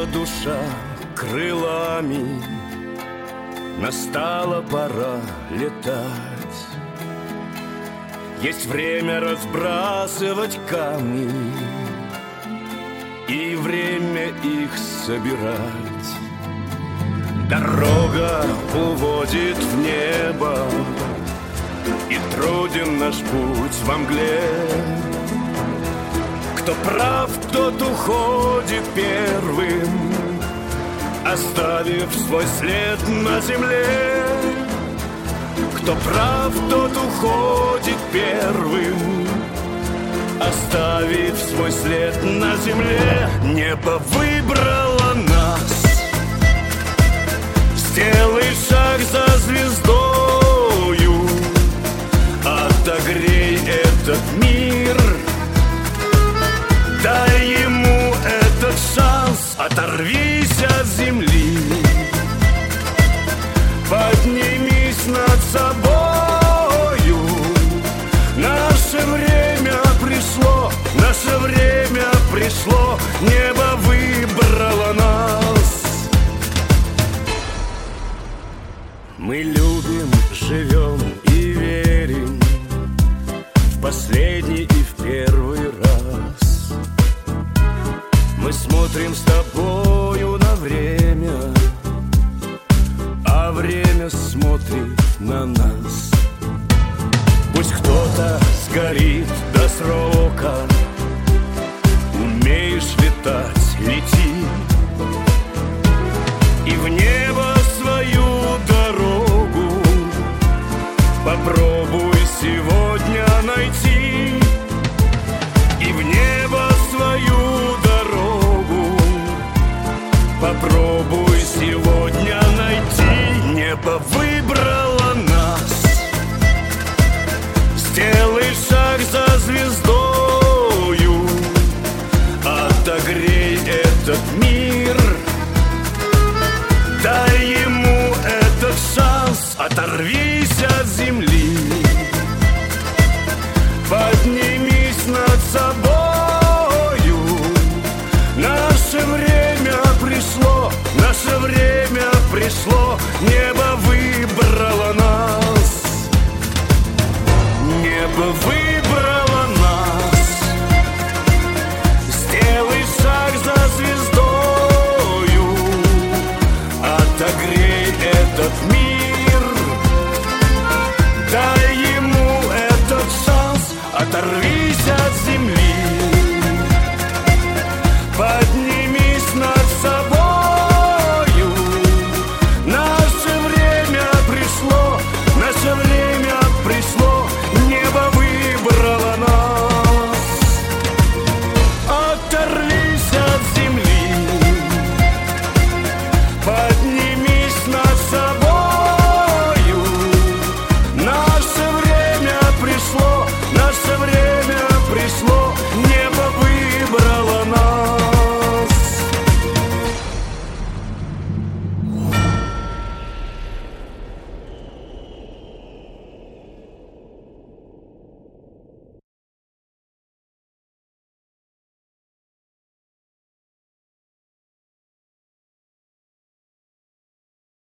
душа крылами, настала пора летать. Есть время разбрасывать камни и время их собирать. Дорога уводит в небо, и труден наш путь во мгле. Кто прав, тот уходит первым, оставив свой след на земле. Кто прав, тот уходит первым, оставив свой след на земле. Небо выбрало нас. Сделай шаг за звездою, отогрей этот мир. Дай ему этот шанс, оторвись от земли, поднимись над собою. Наше время пришло, наше время пришло, небо выбрало нас. Мы любим, живем и верим в последний и в первый раз. Мы смотрим с тобою на время, а время смотрит на нас. Пусть кто-то сгорит до срока, умеешь летать, лети, и в небо свою дорогу попробуй сегодня найти. И в небо свою дорогу попробуй сегодня найти. Небо выбрало нас. Сделай шаг за звездою, отогрей этот мир.